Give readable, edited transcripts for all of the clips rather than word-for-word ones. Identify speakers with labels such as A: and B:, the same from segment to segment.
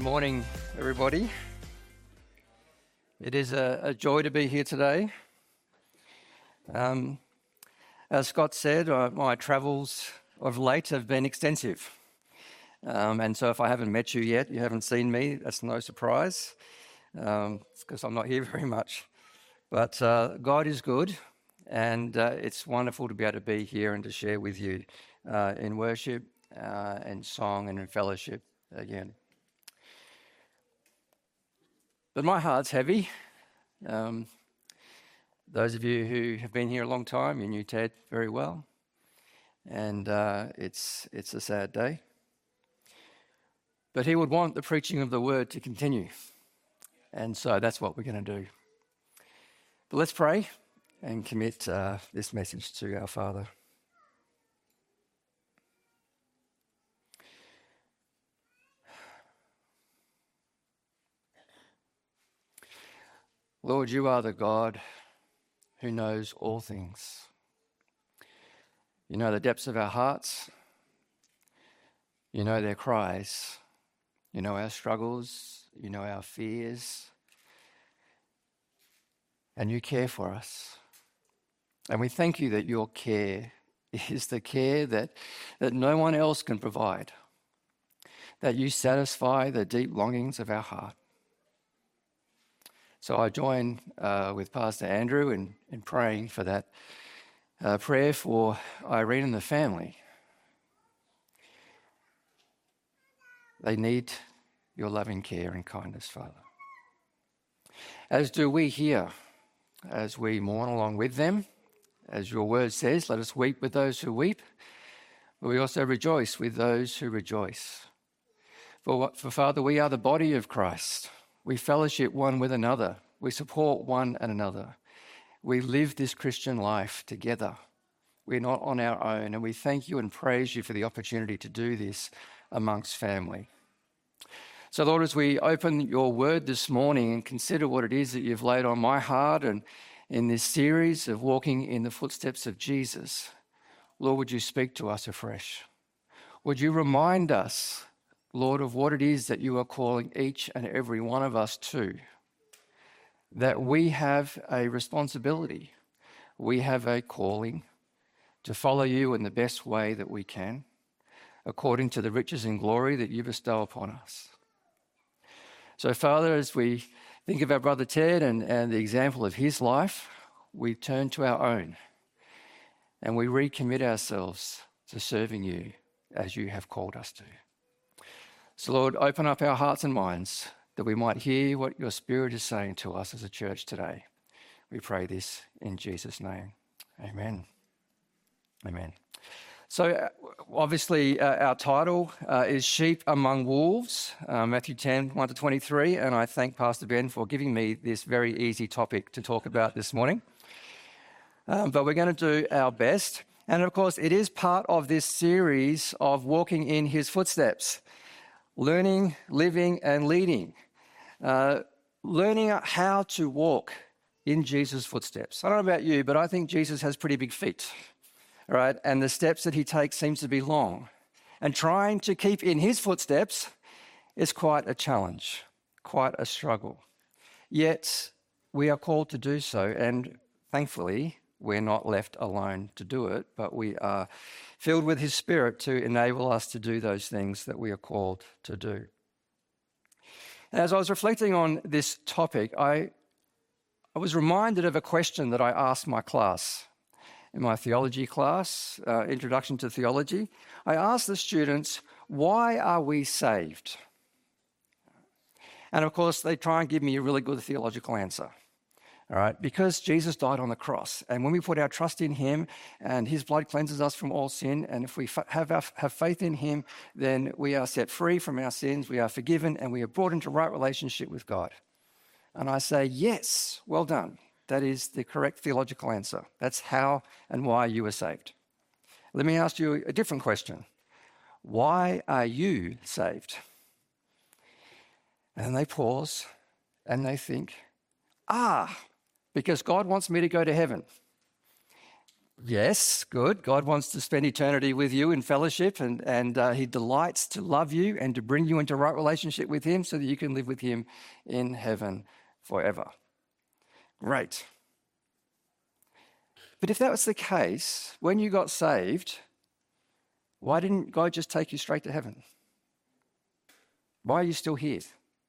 A: morning, everybody. It is a joy to be here today. As Scott said, my travels of late have been extensive. And so if I haven't met you yet, you haven't seen me, that's no surprise. It's because I'm not here very much. But God is good, and it's wonderful to be able to be here and to share with you in worship and song and in fellowship again. But my heart's heavy. Those of you who have been here a long time, you knew Ted very well. And it's a sad day. But he would want the preaching of the word to continue. And so that's what we're going to do. But let's pray and commit this message to our Father. Lord, you are the God who knows all things. You know the depths of our hearts. You know their cries. You know our struggles. You know our fears. And you care for us. And we thank you that your care is the care that no one else can provide. That you satisfy the deep longings of our heart. So I join with Pastor Andrew in praying for that prayer for Irene and the family. They need your loving care and kindness, Father. As do we here, as we mourn along with them. As your word says, let us weep with those who weep, but we also rejoice with those who rejoice. For Father, we are the body of Christ. We fellowship one with another. We support one and another. We live this Christian life together. We're not on our own, and we thank you and praise you for the opportunity to do this amongst family. So, Lord, as we open your word this morning and consider what it is that you've laid on my heart and in this series of walking in the footsteps of Jesus, Lord, would you speak to us afresh? Would you remind us, Lord, of what it is that you are calling each and every one of us to, that we have a responsibility, we have a calling to follow you in the best way that we can, according to the riches and glory that you bestow upon us. So, Father, as we think of our brother Ted and the example of his life, we turn to our own and we recommit ourselves to serving you as you have called us to. So, Lord, open up our hearts and minds that we might hear what your Spirit is saying to us as a church today. We pray this in Jesus' name. Amen. Amen. So, obviously, our title is Sheep Among Wolves, Matthew 10, 1-23, and I thank Pastor Ben for giving me this very easy topic to talk about this morning. But we're going to do our best. And, of course, it is part of this series of walking in his footsteps. Learning, living, and leading. Learning how to walk in Jesus' footsteps. I don't know about you, but I think Jesus has pretty big feet, right? And the steps that he takes seems to be long. And trying to keep in his footsteps is quite a challenge, quite a struggle. Yet we are called to do so, and thankfully we're not left alone to do it, but we are filled with his Spirit to enable us to do those things that we are called to do. And as I was reflecting on this topic, I was reminded of a question that I asked my class. In my theology class, Introduction to Theology, I asked the students, why are we saved? And of course, they try and give me a really good theological answer. All right, because Jesus died on the cross, and when we put our trust in him and his blood cleanses us from all sin, and if we have faith in him, then we are set free from our sins, we are forgiven, and we are brought into right relationship with God. And I say, yes, well done. That is the correct theological answer. That's how and why you were saved. Let me ask you a different question. Why are you saved? And they pause and they think, because God wants me to go to heaven. Yes, good. God wants to spend eternity with you in fellowship, and he delights to love you and to bring you into right relationship with him so that you can live with him in heaven forever. Great. But if that was the case, when you got saved, why didn't God just take you straight to heaven? Why are you still here?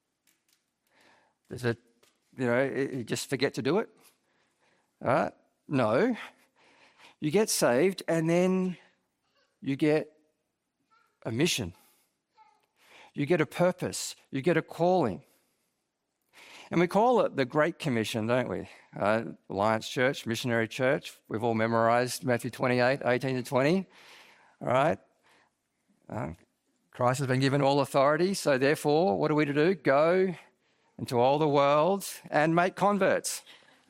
A: Does it, you just forget to do it? All right? No. You get saved and then you get a mission. You get a purpose. You get a calling. And we call it the Great Commission, don't we? Alliance Church, Missionary Church. We've all memorized Matthew 28, 18 to 20. All right? Christ has been given all authority, so therefore, what are we to do? Go into all the world and make converts.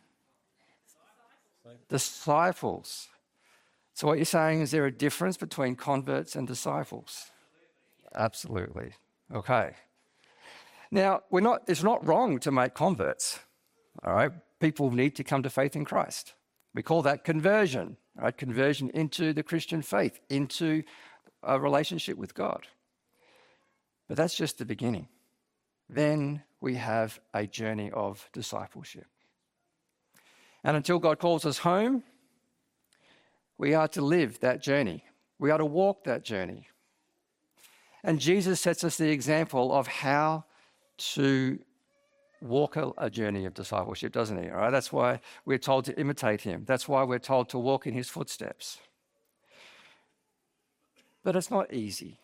A: Disciples. So what you're saying is there a difference between converts and disciples? Absolutely. Okay. Now, it's not wrong to make converts. All right? People need to come to faith in Christ. We call that conversion, right? Conversion into the Christian faith, into a relationship with God. But that's just the beginning. Then we have a journey of discipleship. And until God calls us home, we are to live that journey. We are to walk that journey. And Jesus sets us the example of how to walk a journey of discipleship, doesn't he? All right? That's why we're told to imitate him. That's why we're told to walk in his footsteps. But it's not easy.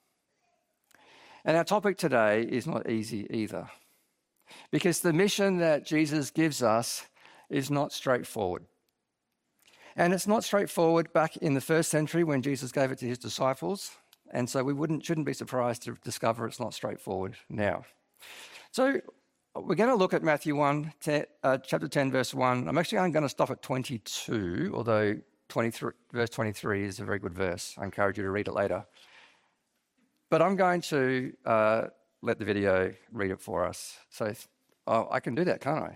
A: And our topic today is not easy either. Because the mission that Jesus gives us is not straightforward. And it's not straightforward back in the first century when Jesus gave it to his disciples. And so we shouldn't be surprised to discover it's not straightforward now. So we're going to look at Matthew chapter 10, verse 1. I'm going to stop at 22, although verse 23 is a very good verse. I encourage you to read it later. But I'm going to let the video read it for us. So I can do that, can't I?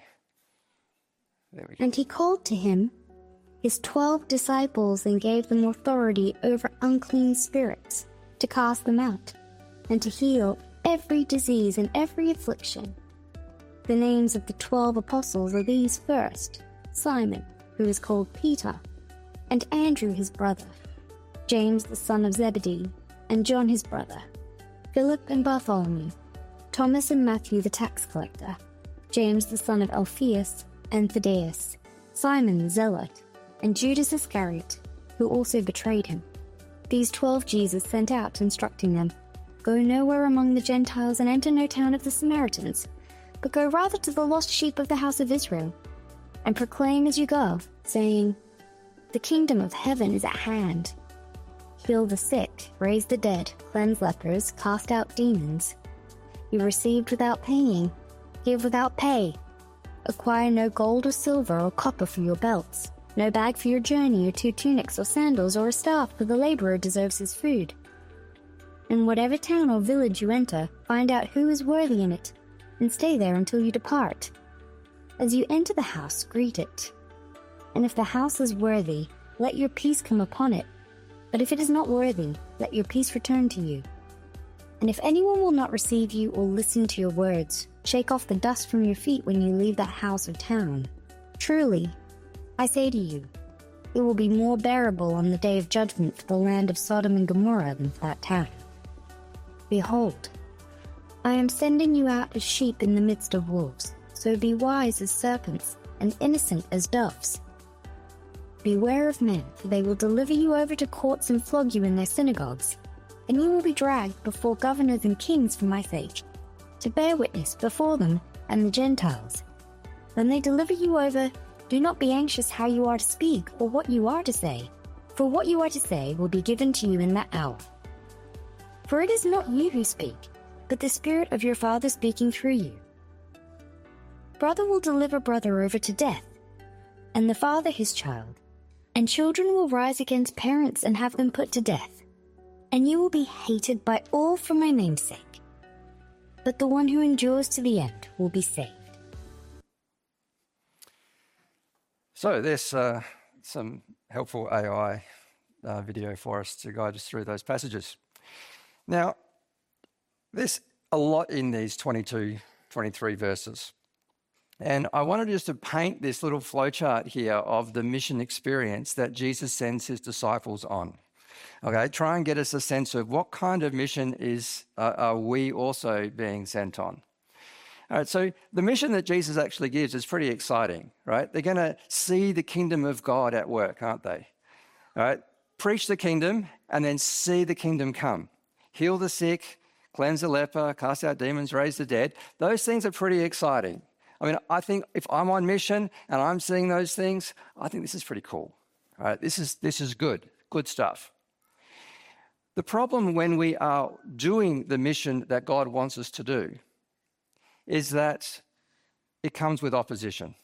A: There we go.
B: And he called to him his 12 disciples and gave them authority over unclean spirits to cast them out and to heal every disease and every affliction. The names of the 12 apostles are these: first, Simon, who is called Peter, and Andrew his brother, James the son of Zebedee, and John his brother, Philip and Bartholomew, Thomas and Matthew the tax collector, James the son of Alphaeus and Thaddeus, Simon the zealot, and Judas Iscariot, who also betrayed him. These 12 Jesus sent out, instructing them, "Go nowhere among the Gentiles and enter no town of the Samaritans, but go rather to the lost sheep of the house of Israel, and proclaim as you go, saying, 'The kingdom of heaven is at hand.' Heal the sick, raise the dead, cleanse lepers, cast out demons. You received without paying, give without pay. Acquire no gold or silver or copper for your belts, no bag for your journey, or 2 tunics or sandals, or a staff, for the laborer deserves his food. In whatever town or village you enter, find out who is worthy in it, and stay there until you depart. As you enter the house, greet it. And if the house is worthy, let your peace come upon it. But if it is not worthy, let your peace return to you. And if anyone will not receive you or listen to your words, shake off the dust from your feet when you leave that house or town. Truly, I say to you, it will be more bearable on the day of judgment for the land of Sodom and Gomorrah than for that town. Behold, I am sending you out as sheep in the midst of wolves, so be wise as serpents and innocent as doves. Beware of men, for they will deliver you over to courts and flog you in their synagogues, and you will be dragged before governors and kings for my sake, to bear witness before them and the Gentiles. When they deliver you over, do not be anxious how you are to speak or what you are to say, for what you are to say will be given to you in that hour. For it is not you who speak, but the Spirit of your Father speaking through you. Brother will deliver brother over to death, and the father his child, and children will rise against parents and have them put to death. And you will be hated by all for my name's sake. But the one who endures to the end will be saved."
A: So there's some helpful AI video for us to guide us through those passages. Now, there's a lot in these 22, 23 verses. And I wanted just to paint this little flowchart here of the mission experience that Jesus sends his disciples on. Okay, try and get us a sense of what kind of mission are we also being sent on. All right, so the mission that Jesus actually gives is pretty exciting, right? They're going to see the kingdom of God at work, aren't they? All right, preach the kingdom and then see the kingdom come. Heal the sick, cleanse the leper, cast out demons, raise the dead. Those things are pretty exciting. I mean, I think if I'm on mission and I'm seeing those things, I think this is pretty cool. All right, this is good stuff. The problem when we are doing the mission that God wants us to do is that it comes with opposition.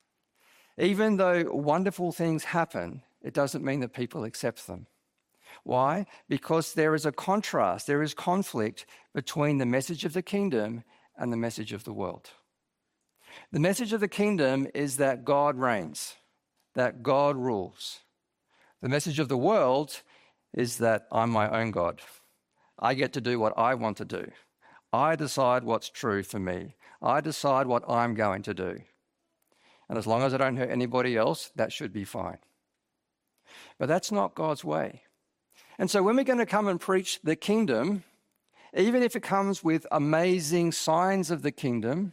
A: Even though wonderful things happen, it doesn't mean that people accept them. Why? Because there is a contrast, there is conflict between the message of the kingdom and the message of the world. The message of the kingdom is that God reigns, that God rules. The message of the world is that I'm my own God. I get to do what I want to do. I decide what's true for me. I decide what I'm going to do. And as long as I don't hurt anybody else, that should be fine. But that's not God's way. And so when we're going to come and preach the kingdom, even if it comes with amazing signs of the kingdom,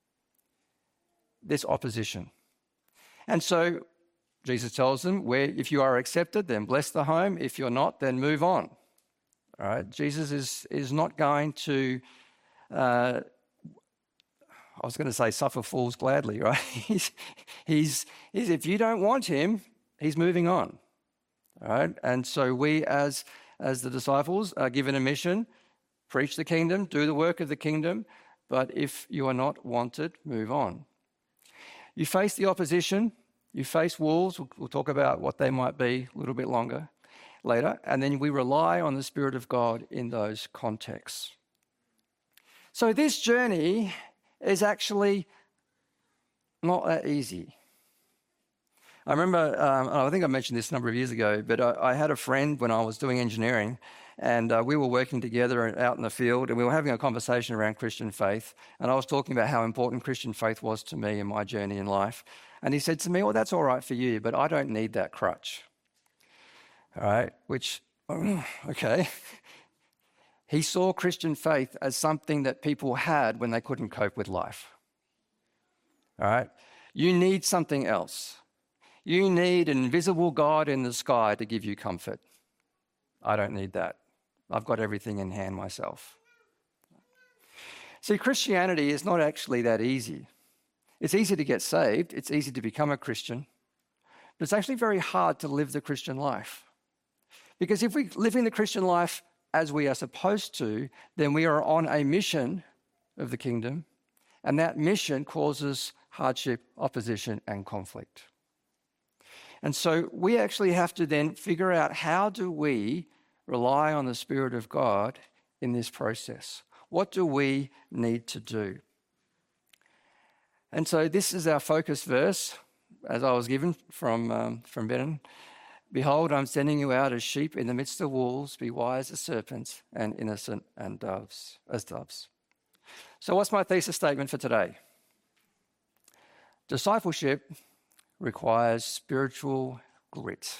A: there's opposition. And so Jesus tells them, if you are accepted, then bless the home. If you're not, then move on. All right? Jesus is not going to, I was going to say suffer fools gladly, right? He's if you don't want him, he's moving on. All right? And so we as the disciples are given a mission, preach the kingdom, do the work of the kingdom, but if you are not wanted, move on. You face the opposition. You face wolves. We'll talk about what they might be a little bit later. And then we rely on the Spirit of God in those contexts. So this journey is actually not that easy. I remember, I think I mentioned this a number of years ago, but I had a friend when I was doing engineering, and we were working together out in the field, and we were having a conversation around Christian faith, and I was talking about how important Christian faith was to me in my journey in life. And he said to me, well, that's all right for you, but I don't need that crutch. All right, which, okay. He saw Christian faith as something that people had when they couldn't cope with life. All right, you need something else. You need an invisible God in the sky to give you comfort. I don't need that. I've got everything in hand myself. See, Christianity is not actually that easy. It's easy to get saved. It's easy to become a Christian. But it's actually very hard to live the Christian life. Because if we're living the Christian life as we are supposed to, then we are on a mission of the kingdom. And that mission causes hardship, opposition, and conflict. And so we actually have to then figure out, how do we rely on the Spirit of God in this process? What do we need to do? And so this is our focus verse, as I was given from Brennan. Behold, I'm sending you out as sheep in the midst of wolves. Be wise as serpents and innocent as doves. So what's my thesis statement for today? Discipleship requires spiritual grit.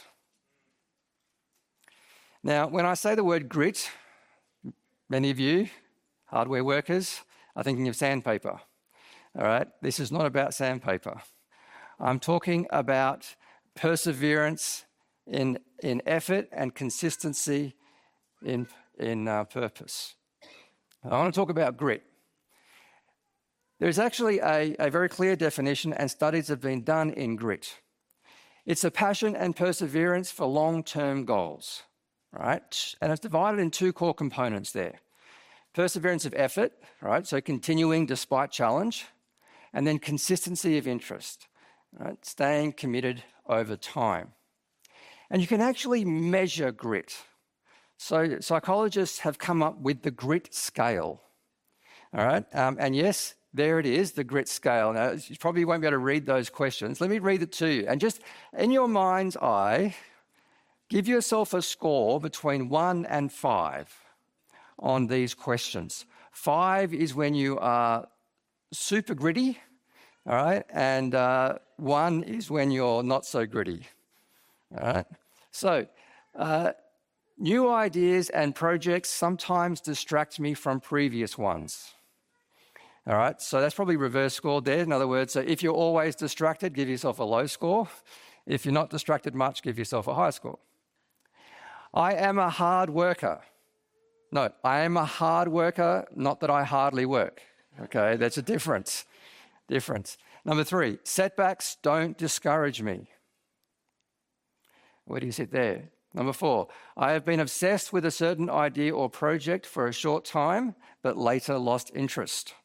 A: Now, when I say the word grit, many of you, hardware workers, are thinking of sandpaper. All right? This is not about sandpaper. I'm talking about perseverance in effort and consistency in purpose. I want to talk about grit. There's actually a very clear definition, and studies have been done in grit. It's a passion and perseverance for long-term goals, right? And it's divided in two core components there. Perseverance of effort, right? So continuing despite challenge, and then consistency of interest, right? Staying committed over time. And you can actually measure grit. So psychologists have come up with the grit scale, all right? And yes, there it is, the grit scale. Now, you probably won't be able to read those questions. Let me read it to you. And just in your mind's eye, give yourself a score between 1 and 5 on these questions. 5 is when you are super gritty, all right? And 1 is when you're not so gritty, all right? So, new ideas and projects sometimes distract me from previous ones. All right, so that's probably reverse scored there. In other words, so if you're always distracted, give yourself a low score. If you're not distracted much, give yourself a high score. I am a hard worker. No, I am a hard worker, not that I hardly work. Okay, that's a difference. Number 3, setbacks don't discourage me. Where do you sit there? Number 4, I have been obsessed with a certain idea or project for a short time, but later lost interest.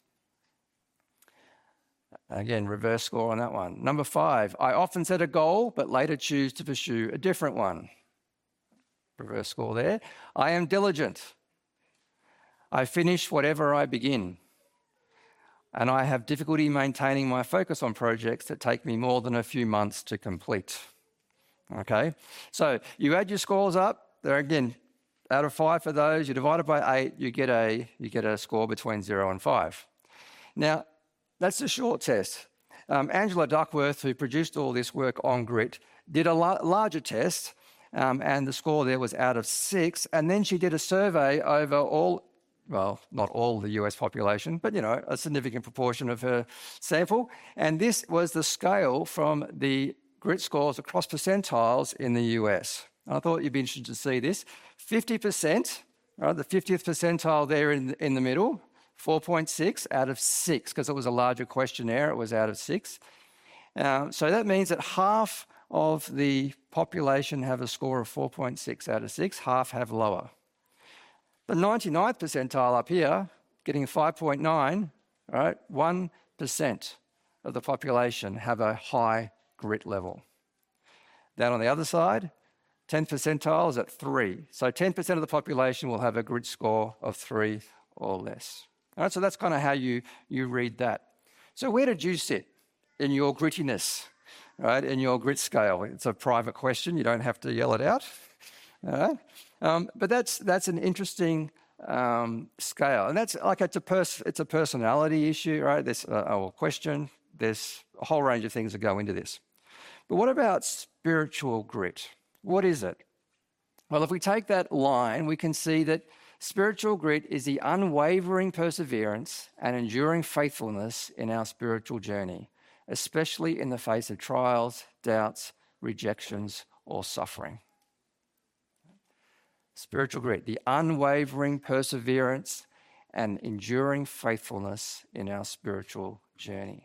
A: Again, reverse score on that one. Number 5, I often set a goal, but later choose to pursue a different one. Reverse score there. I am diligent. I finish whatever I begin. And I have difficulty maintaining my focus on projects that take me more than a few months to complete. Okay, so you add your scores up. There again, out of 5 for those, you divide it by 8, you get a score between 0 and 5. Now, that's a short test. Angela Duckworth, who produced all this work on grit, did a larger test, and the score there was out of 6. And then she did a survey over all, well, not all the US population, but, a significant proportion of her sample. And this was the scale from the grit scores across percentiles in the US. I thought you'd be interested to see this. 50%, right, the 50th percentile there in the middle, 4.6 out of 6, because it was a larger questionnaire, it was out of 6. So that means that half of the population have a score of 4.6 out of 6, half have lower. The 99th percentile up here, getting 5.9, right, 1% of the population have a high grit level. Down on the other side, 10th percentile is at 3. So 10% of the population will have a grit score of 3 or less. All right, so that's kind of how you read that. So where did you sit in your grittiness, right, in your grit scale? It's a private question. You don't have to yell it out. All right? But that's an interesting scale. And that's like it's a personality issue, right? There's a question. There's a whole range of things that go into this. But what about spiritual grit? What is it? Well, if we take that line, we can see that spiritual grit is the unwavering perseverance and enduring faithfulness in our spiritual journey, especially in the face of trials, doubts, rejections, or suffering. Spiritual grit, the unwavering perseverance and enduring faithfulness in our spiritual journey.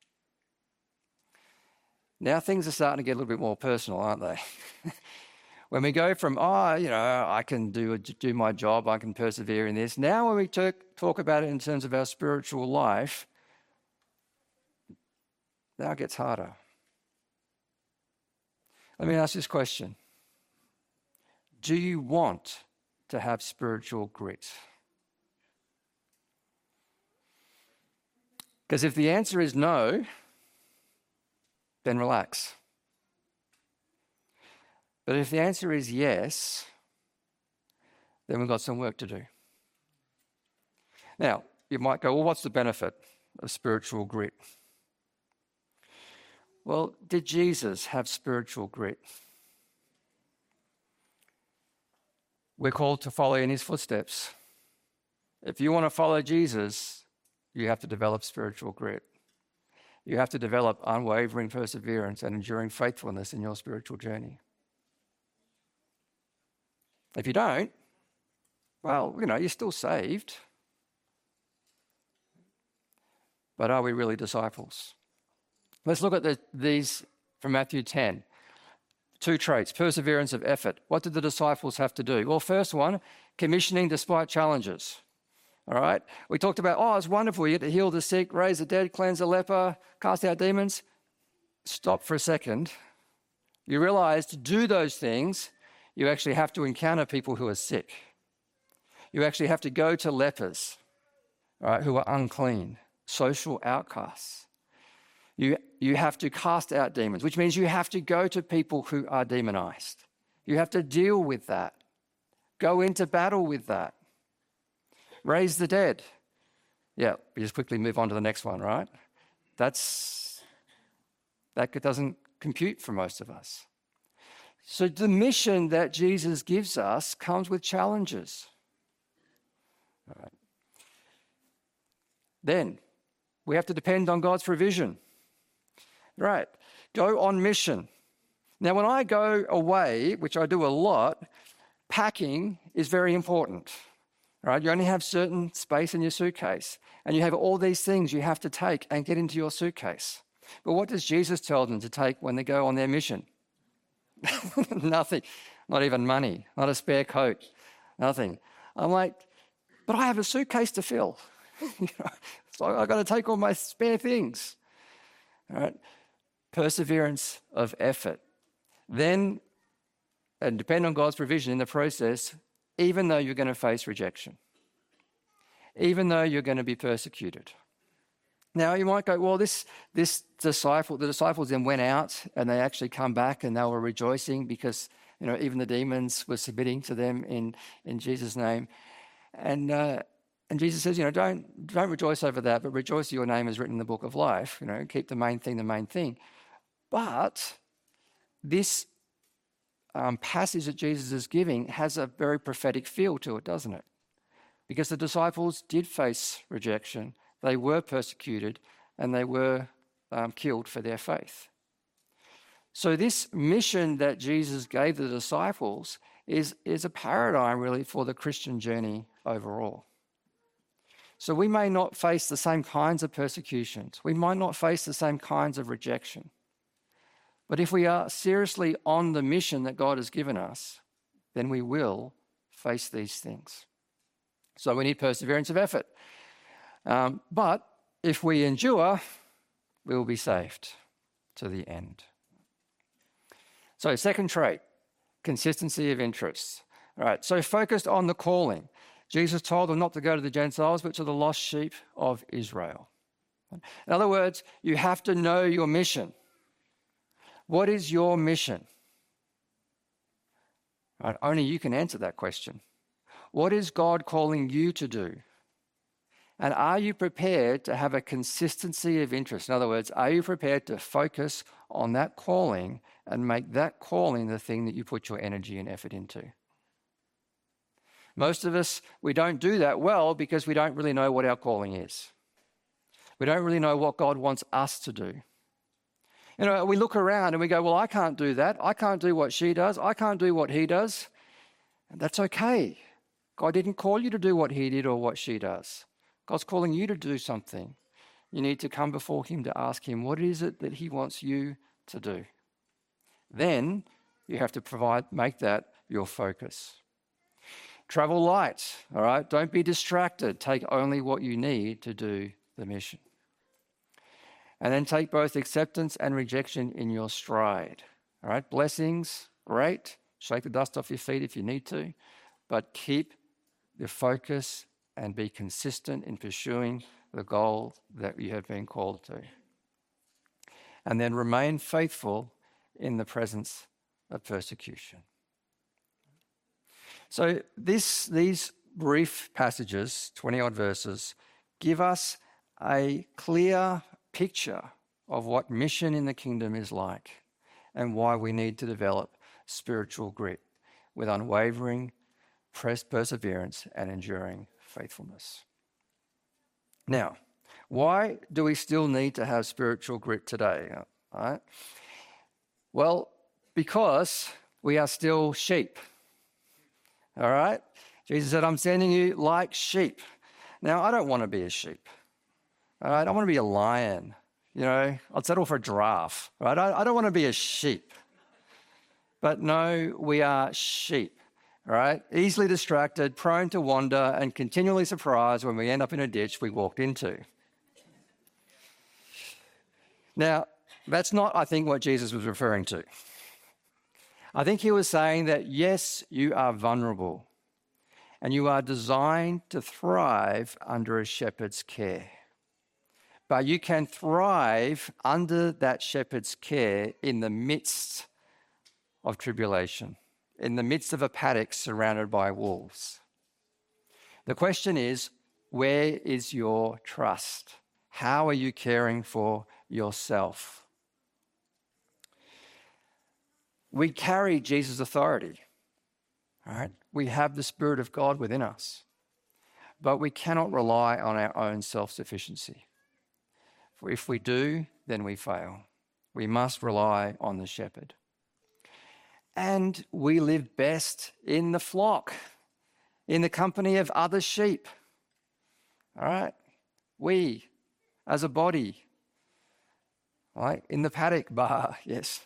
A: Now things are starting to get a little bit more personal, aren't they? When we go from, I can do my job, I can persevere in this. Now when we talk about it in terms of our spiritual life, now it gets harder. Let me ask this question. Do you want to have spiritual grit? Because if the answer is no, then relax. But if the answer is yes, then we've got some work to do. Now, you might go, well, what's the benefit of spiritual grit? Well, did Jesus have spiritual grit? We're called to follow in his footsteps. If you want to follow Jesus, you have to develop spiritual grit. You have to develop unwavering perseverance and enduring faithfulness in your spiritual journey. If you don't, well, you're still saved. But are we really disciples? Let's look at these from Matthew 10. 2 traits, perseverance of effort. What did the disciples have to do? Well, first one, commissioning despite challenges. All right? We talked about, it's wonderful. You get to heal the sick, raise the dead, cleanse the leper, cast out demons. Stop for a second. You realize to do those things, you actually have to encounter people who are sick. You actually have to go to lepers, all right, who are unclean. social outcasts. You have to cast out demons, which means you have to go to people who are demonized. You have to deal with that. Go into battle with that. Raise the dead. Yeah, we just quickly move on to the next one, right? That doesn't compute for most of us. So the mission that Jesus gives us comes with challenges. All right. Then we have to depend on God's provision. Right, go on mission. Now, when I go away, which I do a lot, packing is very important. Right, you only have certain space in your suitcase, and you have all these things you have to take and get into your suitcase. But what does Jesus tell them to take when they go on their mission? Nothing, not even money, not a spare coat, nothing. I'm like, but I have a suitcase to fill. So I've got to take all my spare things. All right, perseverance of effort. Then, and depend on God's provision in the process, even though you're going to face rejection, even though you're going to be persecuted. Now, you might go, well, the disciples then went out and they actually come back and they were rejoicing because, even the demons were submitting to them in Jesus' name. And Jesus says, don't rejoice over that, but rejoice that your name is written in the book of life. Keep the main thing. But this passage that Jesus is giving has a very prophetic feel to it, doesn't it? Because the disciples did face rejection. They were persecuted and they were killed for their faith. So this mission that Jesus gave the disciples is a paradigm really for the Christian journey overall. So we may not face the same kinds of persecutions. We might not face the same kinds of rejection. But if we are seriously on the mission that God has given us, then we will face these things. So we need perseverance of effort. But if we endure, we will be saved to the end. So second trait, consistency of interest. All right, so focused on the calling. Jesus told them not to go to the Gentiles, but to the lost sheep of Israel. In other words, you have to know your mission. What is your mission? Right, only you can answer that question. What is God calling you to do? And are you prepared to have a consistency of interest? In other words, are you prepared to focus on that calling and make that calling the thing that you put your energy and effort into? Most of us, we don't do that well because we don't really know what our calling is. We don't really know what God wants us to do. We look around and we go, well, I can't do that. I can't do what she does. I can't do what he does. And that's okay. God didn't call you to do what he did or what she does. God's calling you to do something. You need to come before him to ask him, what is it that he wants you to do? Then you have to make that your focus. Travel light, all right? Don't be distracted. Take only what you need to do the mission. And then take both acceptance and rejection in your stride, all right? Blessings, great. Shake the dust off your feet if you need to, but keep your focus and be consistent in pursuing the goal that you have been called to. And then remain faithful in the presence of persecution. So these brief passages, 20-odd verses, give us a clear picture of what mission in the kingdom is like and why we need to develop spiritual grit with unwavering perseverance and enduring faithfulness. Now, why do we still need to have spiritual grit today? All right? Well, because we are still sheep. All right? Jesus said, I'm sending you like sheep. Now, I don't want to be a sheep. All right? I want to be a lion. I'd settle for a giraffe. Right? I don't want to be a sheep. But no, we are sheep. All right? Easily distracted, prone to wander, and continually surprised when we end up in a ditch we walked into. Now, that's not, I think, what Jesus was referring to. I think he was saying that, yes, you are vulnerable and you are designed to thrive under a shepherd's care. but you can thrive under that shepherd's care in the midst of tribulation, in the midst of a paddock surrounded by wolves. The question is, where is your trust? How are you caring for yourself? We carry Jesus' authority. All right? We have the Spirit of God within us, but we cannot rely on our own self-sufficiency. For if we do, then we fail. We must rely on the shepherd. And we live best in the flock, in the company of other sheep. All right? We, as a body, all right, in the paddock bar, yes.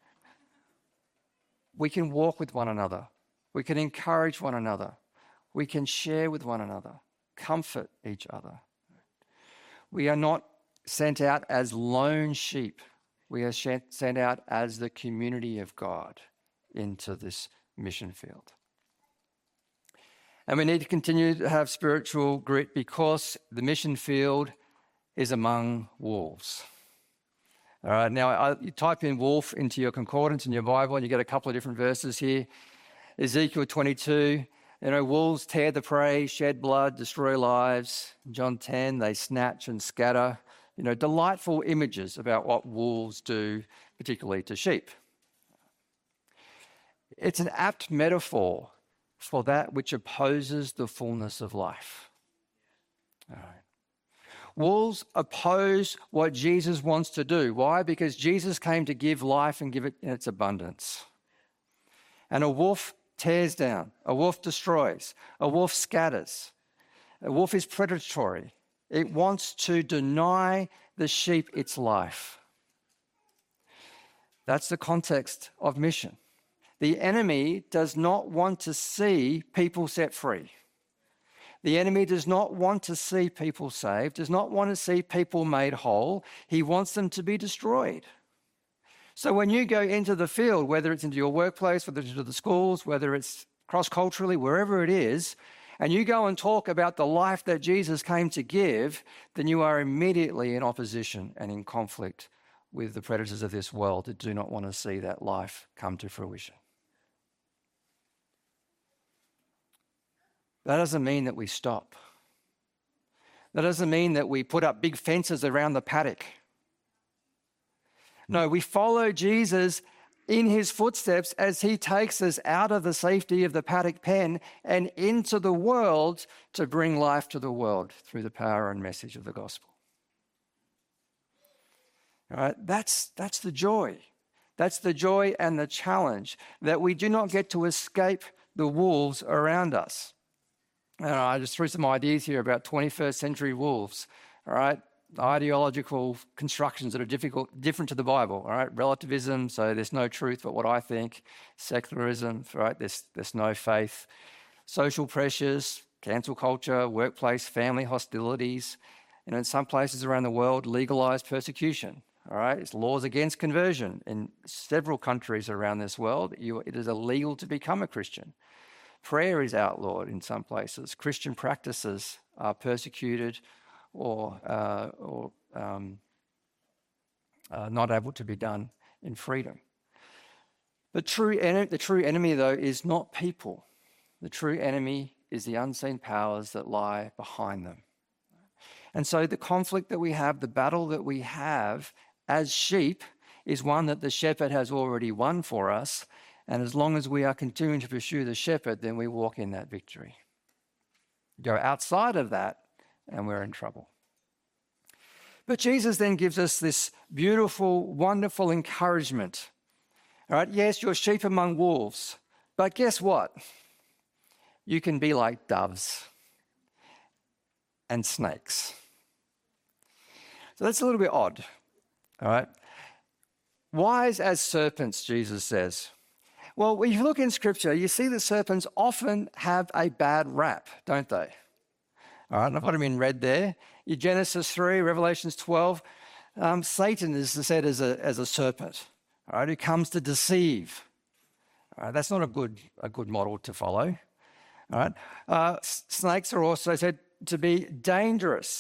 A: We can walk with one another. We can encourage one another. We can share with one another, comfort each other. We are not sent out as lone sheep. We are sent out as the community of God into this mission field. And we need to continue to have spiritual grit because the mission field is among wolves. All right, now you type in wolf into your concordance in your Bible and you get a couple of different verses here. Ezekiel 22, wolves tear the prey, shed blood, destroy lives. John 10, they snatch and scatter. Delightful images about what wolves do, particularly to sheep. It's an apt metaphor for that which opposes the fullness of life. All right. Wolves oppose what Jesus wants to do. Why? Because Jesus came to give life and give it in its abundance. And a wolf tears down, a wolf destroys, a wolf scatters. A wolf is predatory. It wants to deny the sheep its life. That's the context of mission. The enemy does not want to see people set free. The enemy does not want to see people saved, does not want to see people made whole. He wants them to be destroyed. So when you go into the field, whether it's into your workplace, whether it's into the schools, whether it's cross-culturally, wherever it is, and you go and talk about the life that Jesus came to give, then you are immediately in opposition and in conflict with the predators of this world that do not want to see that life come to fruition. That doesn't mean that we stop. That doesn't mean that we put up big fences around the paddock. No, we follow Jesus in his footsteps as he takes us out of the safety of the paddock pen and into the world to bring life to the world through the power and message of the gospel. All right, that's the joy. That's the joy and the challenge, that we do not get to escape the wolves around us. I just threw some ideas here about 21st century wolves, all right? Ideological constructions that are different to the Bible, all right? Relativism, so there's no truth but what I think. Secularism, right? There's no faith. Social pressures, cancel culture, workplace, family hostilities. In some places around the world, legalized persecution, all right? It's laws against conversion. In several countries around this world, it is illegal to become a Christian. Prayer is outlawed in some places. Christian practices are persecuted or not able to be done in freedom. The true enemy, though, is not people. The true enemy is the unseen powers that lie behind them. And so the conflict that we have, the battle that we have as sheep, is one that the shepherd has already won for us. And as long as we are continuing to pursue the shepherd, then we walk in that victory. Go outside of that, and we're in trouble. But Jesus then gives us this beautiful, wonderful encouragement. All right, yes, you're sheep among wolves, but guess what? You can be like doves and snakes. So that's a little bit odd. All right. Wise as serpents, Jesus says. Well, when you look in Scripture, you see that serpents often have a bad rap, don't they? All right, and I've got them in red there. In Genesis 3, Revelations 12, Satan is said as a serpent, all right, who comes to deceive. All right, that's not a good model to follow. All right, snakes are also said to be dangerous.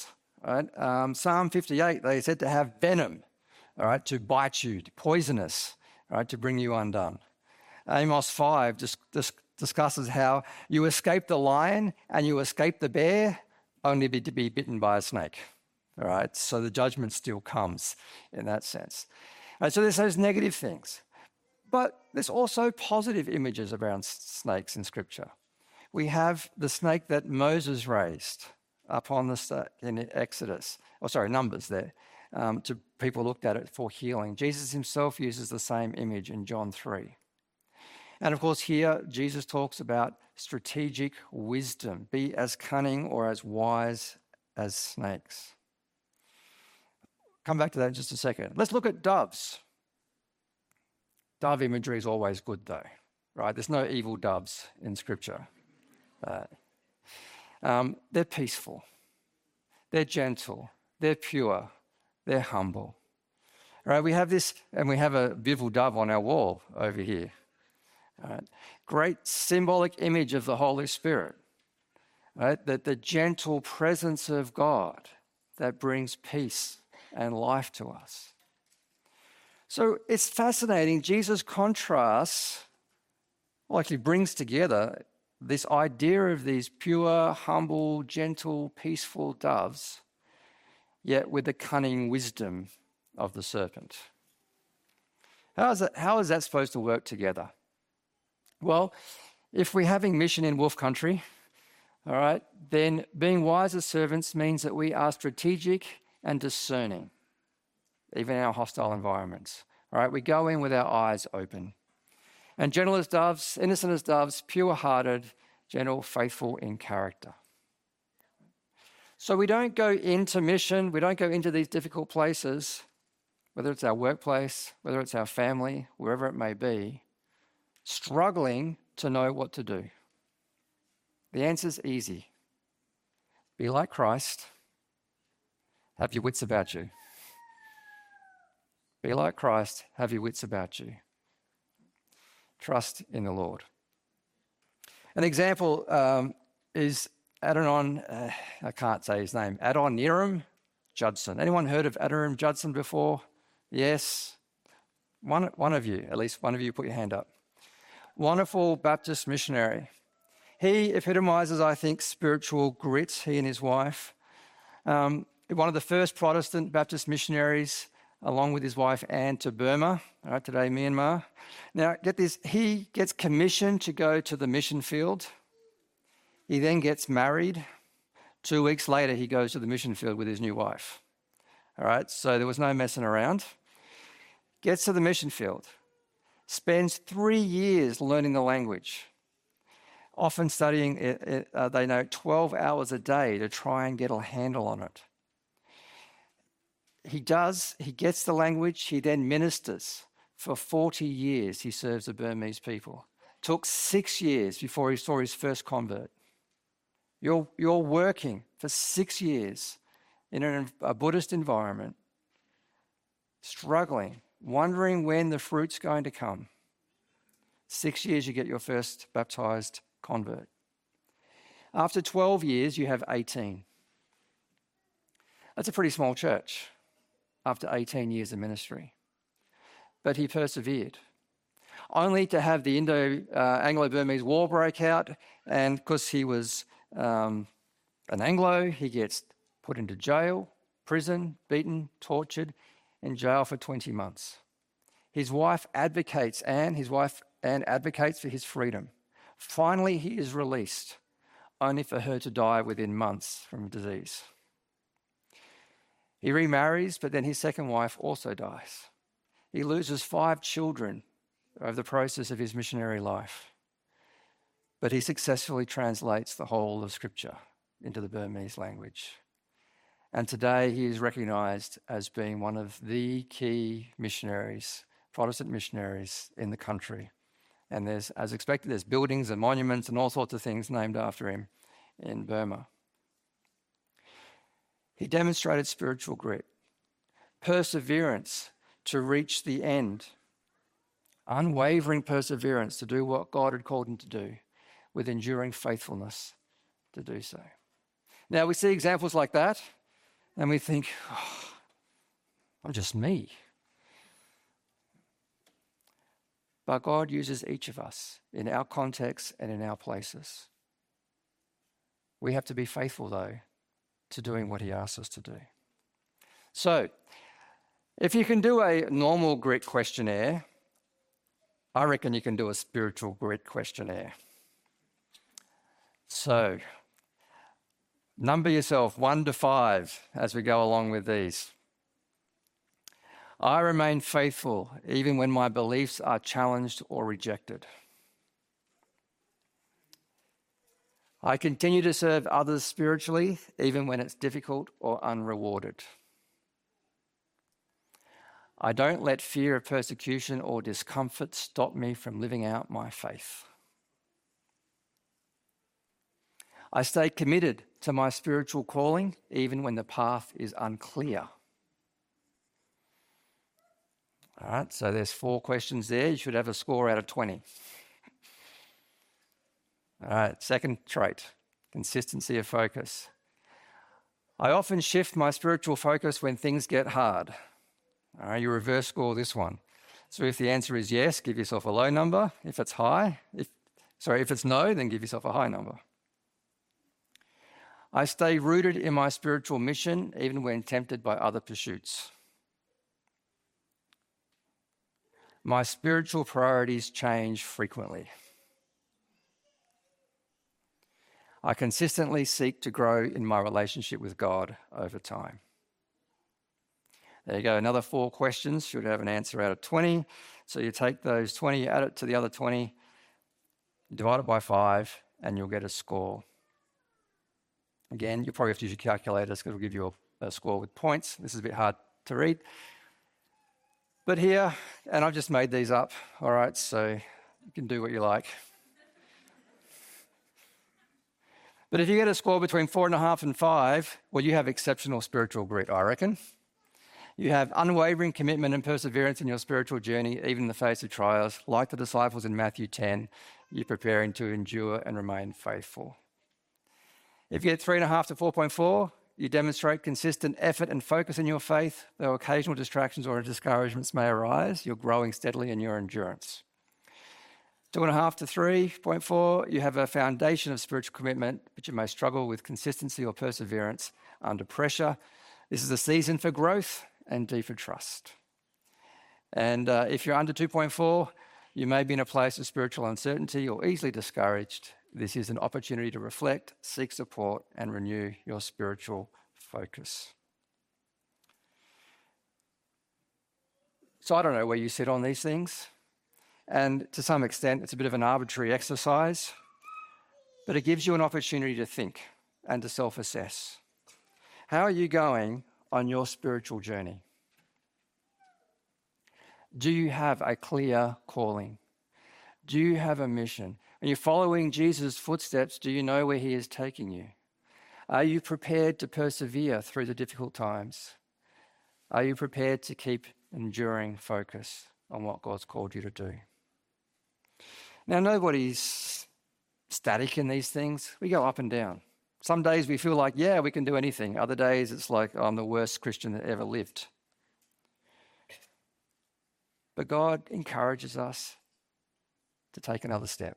A: Right? Psalm 58, they said to have venom, all right, to bite you, poisonous, right, to bring you undone. Amos 5 discusses how you escape the lion and you escape the bear, only to be bitten by a snake. All right, so the judgment still comes in that sense. All right, so there's those negative things. But there's also positive images around snakes in Scripture. We have the snake that Moses raised up on the in Numbers there. People looked at it for healing. Jesus himself uses the same image in John 3. And of course here, Jesus talks about strategic wisdom. Be as cunning or as wise as snakes. Come back to that in just a second. Let's look at doves. Dove imagery is always good though, right? There's no evil doves in Scripture. They're peaceful. They're gentle. They're pure. They're humble. Right? We have this, and we have a beautiful dove on our wall over here. Right? Great symbolic image of the Holy Spirit. Right? That the gentle presence of God that brings peace and life to us. So it's fascinating. Jesus contrasts, well, actually brings together this idea of these pure, humble, gentle, peaceful doves, yet with the cunning wisdom of the serpent. How is that supposed to work together? Well, if we're having mission in wolf country, all right, then being wise as servants means that we are strategic and discerning, even in our hostile environments. All right, we go in with our eyes open. And gentle as doves, innocent as doves, pure-hearted, gentle, faithful in character. So we don't go into mission, we don't go into these difficult places, whether it's our workplace, whether it's our family, wherever it may be, struggling to know what to do. The answer's easy. Be like Christ. Have your wits about you. Be like Christ. Have your wits about you. Trust in the Lord. An example is Adoniram, I can't say his name, Adoniram Judson. Anyone heard of Adoniram Judson before? Yes. One of you, at least one of you, put your hand up. Wonderful Baptist missionary. He epitomizes, I think, spiritual grit, he and his wife. One of the first Protestant Baptist missionaries, along with his wife Anne, to Burma, right, today Myanmar. Now, get this, he gets commissioned to go to the mission field. He then gets married. 2 weeks later, he goes to the mission field with his new wife. All right, so there was no messing around. Gets to the mission field, spends 3 years learning the language, often studying it, they know 12 hours a day to try and get a handle on it. He gets the language, he then ministers. For 40 years, he serves the Burmese people. Took 6 years before he saw his first convert. You're working for 6 years in a Buddhist environment, struggling, wondering when the fruit's going to come. 6 years, you get your first baptized convert. After 12 years, you have 18. That's a pretty small church after 18 years of ministry. But he persevered, only to have the Anglo-Burmese War break out, and because he was an Anglo, he gets put into jail, prison, beaten, tortured, in jail for 20 months. His wife advocates, Anne advocates for his freedom. Finally, he is released, only for her to die within months from disease. He remarries, but then his second wife also dies. He loses 5 children over the process of his missionary life. But he successfully translates the whole of Scripture into the Burmese language. And today he is recognised as being one of the key missionaries, Protestant missionaries in the country. And there's, as expected, there's buildings and monuments and all sorts of things named after him in Burma. He demonstrated spiritual grit, perseverance to reach the end, unwavering perseverance to do what God had called him to do, with enduring faithfulness to do so. Now, we see examples like that And we think, I'm just me. But God uses each of us in our context and in our places. We have to be faithful, though, to doing what he asks us to do. So, if you can do a normal grit questionnaire, I reckon you can do a spiritual grit questionnaire. So, number yourself 1 to 5 as we go along with these. I remain faithful even when my beliefs are challenged or rejected. I continue to serve others spiritually even when it's difficult or unrewarded. I don't let fear of persecution or discomfort stop me from living out my faith. I stay committed to my spiritual calling even when the path is unclear. All right, so there's 4 questions there. You should have a score out of 20. All right, second trait, consistency of focus. I often shift my spiritual focus when things get hard. All right, you reverse score this one. So if the answer is yes, give yourself a low number. If it's if it's no, then give yourself a high number. I stay rooted in my spiritual mission even when tempted by other pursuits. My spiritual priorities change frequently. I consistently seek to grow in my relationship with God over time. There you go, another 4 questions. Should have an answer out of 20. So you take those 20, add it to the other 20, divide it by 5, and you'll get a score. Again, you'll probably have to use your calculators because it'll give you a score with points. This is a bit hard to read. But here, and I've just made these up, all right, so you can do what you like. But if you get a score between 4.5 and 5, well, you have exceptional spiritual grit, I reckon. You have unwavering commitment and perseverance in your spiritual journey, even in the face of trials. Like the disciples in Matthew 10, you're preparing to endure and remain faithful. If you get 3.5 to 4.4, you demonstrate consistent effort and focus in your faith, though occasional distractions or discouragements may arise. You're growing steadily in your endurance. 2.5 to 3.4, you have a foundation of spiritual commitment, but you may struggle with consistency or perseverance under pressure. This is a season for growth and deeper trust. And if you're under 2.4, you may be in a place of spiritual uncertainty or easily discouraged. This is an opportunity to reflect, seek support, and renew your spiritual focus. So I don't know where you sit on these things. And to some extent, it's a bit of an arbitrary exercise, but it gives you an opportunity to think and to self-assess. How are you going on your spiritual journey? Do you have a clear calling? Do you have a mission? When you're following Jesus' footsteps, do you know where he is taking you? Are you prepared to persevere through the difficult times? Are you prepared to keep enduring focus on what God's called you to do? Now, nobody's static in these things. We go up and down. Some days we feel like, yeah, we can do anything. Other days it's like, oh, I'm the worst Christian that ever lived. But God encourages us to take another step.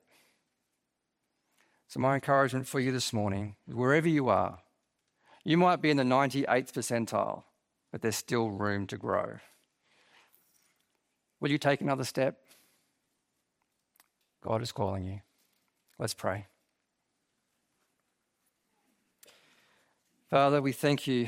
A: So my encouragement for you this morning, wherever you are, you might be in the 98th percentile, but there's still room to grow. Will you take another step? God is calling you. Let's pray. Father, we thank you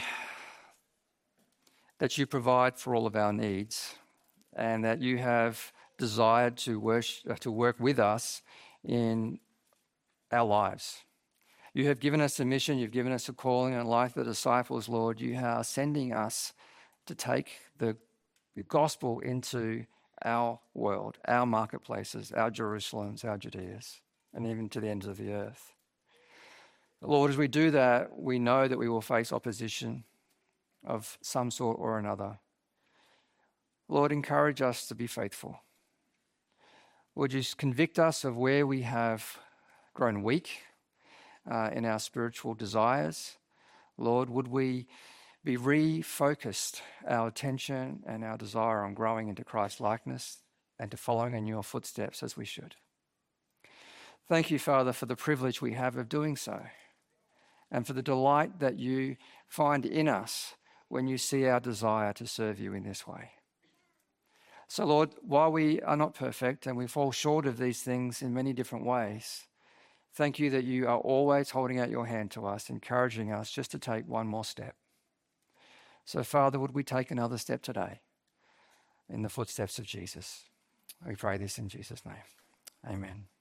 A: that you provide for all of our needs and that you have desired to work with us in our lives. You have given us a mission, you've given us a calling, and like the disciples, Lord, you are sending us to take the gospel into our world, our marketplaces, our Jerusalems, our Judeas, and even to the ends of the earth. Lord, as we do that, we know that we will face opposition of some sort or another. Lord, encourage us to be faithful. Would you convict us of where we have grown weak in our spiritual desires? Lord, would we be refocused our attention and our desire on growing into Christ's likeness and to following in your footsteps as we should. Thank you, Father, for the privilege we have of doing so and for the delight that you find in us when you see our desire to serve you in this way. So, Lord, while we are not perfect and we fall short of these things in many different ways, thank you that you are always holding out your hand to us, encouraging us just to take one more step. So, Father, would we take another step today in the footsteps of Jesus? We pray this in Jesus' name. Amen.